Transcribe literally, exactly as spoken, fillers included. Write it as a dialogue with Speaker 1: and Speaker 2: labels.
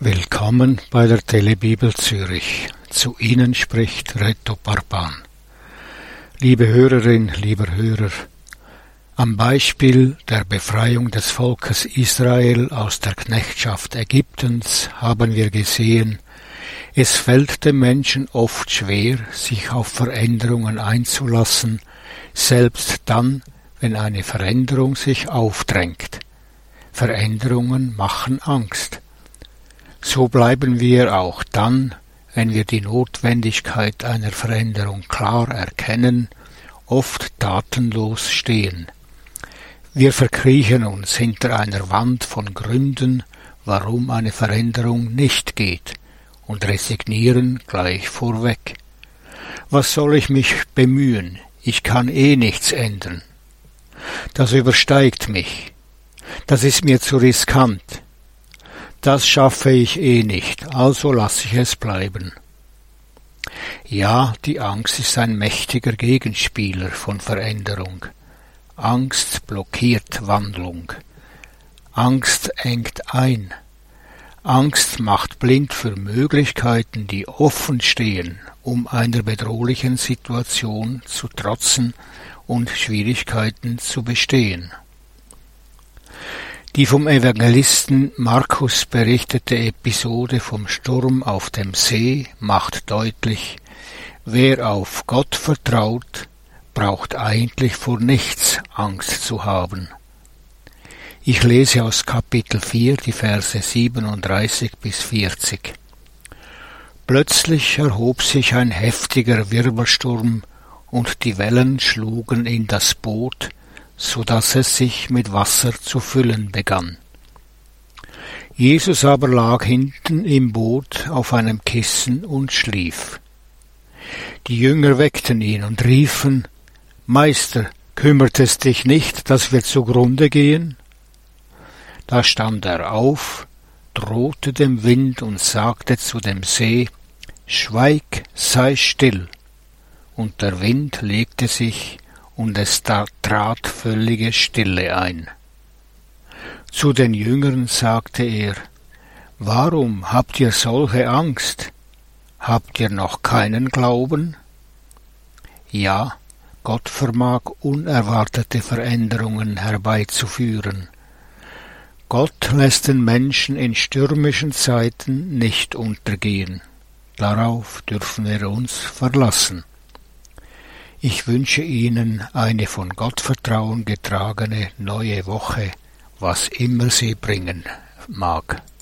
Speaker 1: Willkommen bei der Telebibel Zürich. Zu Ihnen spricht Reto Parpan. Liebe Hörerin, lieber Hörer, am Beispiel der Befreiung des Volkes Israel aus der Knechtschaft Ägyptens haben wir gesehen, es fällt dem Menschen oft schwer, sich auf Veränderungen einzulassen, selbst dann, wenn eine Veränderung sich aufdrängt. Veränderungen machen Angst. So bleiben wir auch dann, wenn wir die Notwendigkeit einer Veränderung klar erkennen, oft tatenlos stehen. Wir verkriechen uns hinter einer Wand von Gründen, warum eine Veränderung nicht geht, und resignieren gleich vorweg. Was soll ich mich bemühen? Ich kann eh nichts ändern. Das übersteigt mich. Das ist mir zu riskant. Das schaffe ich eh nicht, also lasse ich es bleiben. Ja, die Angst ist ein mächtiger Gegenspieler von Veränderung. Angst blockiert Wandlung. Angst engt ein. Angst macht blind für Möglichkeiten, die offen stehen, um einer bedrohlichen Situation zu trotzen und Schwierigkeiten zu bestehen. Die vom Evangelisten Markus berichtete Episode vom Sturm auf dem See macht deutlich, wer auf Gott vertraut, braucht eigentlich vor nichts Angst zu haben. Ich lese aus Kapitel vier die Verse siebenunddreißig bis vierzig. Plötzlich erhob sich ein heftiger Wirbelsturm, und die Wellen schlugen in das Boot, so dass es sich mit Wasser zu füllen begann. Jesus aber lag hinten im Boot auf einem Kissen und schlief. Die Jünger weckten ihn und riefen: Meister, kümmert es dich nicht, dass wir zugrunde gehen? Da stand er auf, drohte dem Wind und sagte zu dem See: Schweig, sei still. Und der Wind legte sich, und es trat völlige Stille ein. Zu den Jüngern sagte er: Warum habt ihr solche Angst? Habt ihr noch keinen Glauben? Ja, Gott vermag unerwartete Veränderungen herbeizuführen. Gott lässt den Menschen in stürmischen Zeiten nicht untergehen. Darauf dürfen wir uns verlassen. Ich wünsche Ihnen eine von Gottvertrauen getragene neue Woche, was immer sie bringen mag.